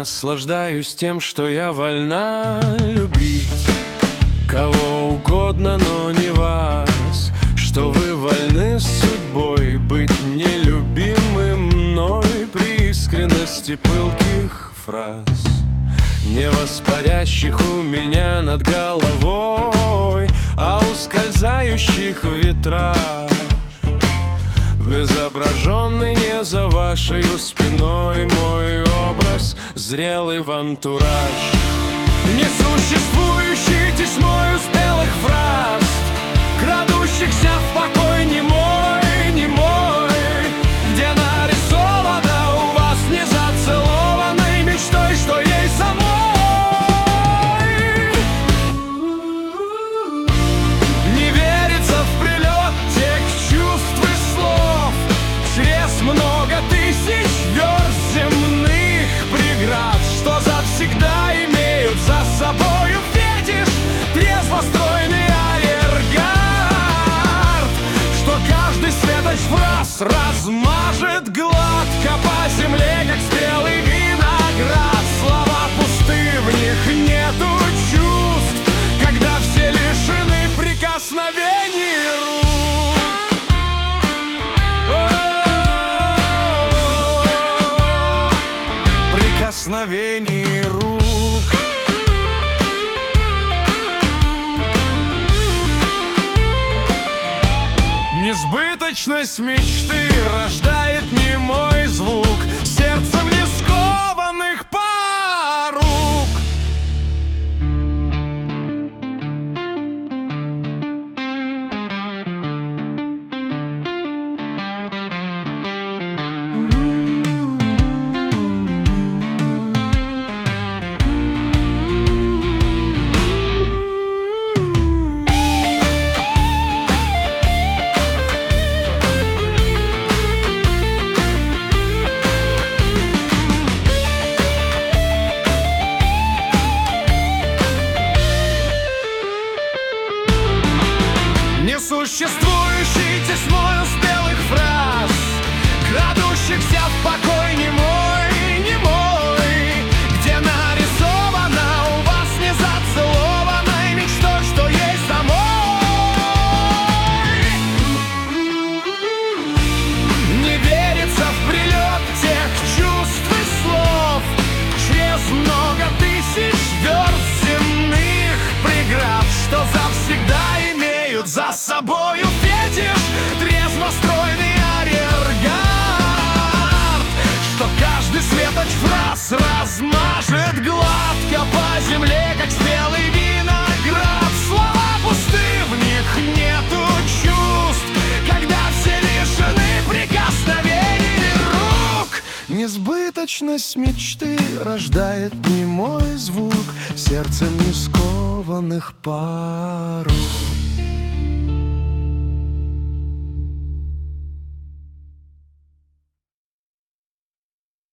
наслаждаюсь тем, что я вольна любить кого угодно, но не вас, что вы вольны с судьбой быть нелюбимым мной при искренности пылких фраз, не воспарящих у меня над головой, а ускользающих в ветрах, изображенный не за вашей спиной мой образ, зрелый в антураж, несуществующий тесной успелых фраз, крадущихся в покой немой, немой, где нарисовано у вас незацелованной мечтой, что ей самой не верится в прилет тех чувств и слов через много тысяч верст земных преград, что завсегда имеют за собою фетиш, трезвостройный арьергард, что каждый светоч фраз размажет гладко по земле, как спелый виноград. Слова пусты, в них нету чувств, когда все лишены прикосновений рук. Прикосновений рук. Несбыточность мечты рождает немой звук сердцем не скованных порук. Несуществующий тесной успелых фраз, крадущихся в покой немой, немой, где нарисовано у вас незацелованной мечтой, что есть самой. Не верится в прилет тех чувств и слов через много тысяч верст земных преград, что завсегда имеют за собою фетиш, трезвостройный арьергард, что каждый светоч фраз размажет гладко по земле, как спелый виноград. Слова пусты, в них нету чувств, когда все лишены прикосновений рук. Несбыточность мечты рождает немой звук сердцем не скованных порук.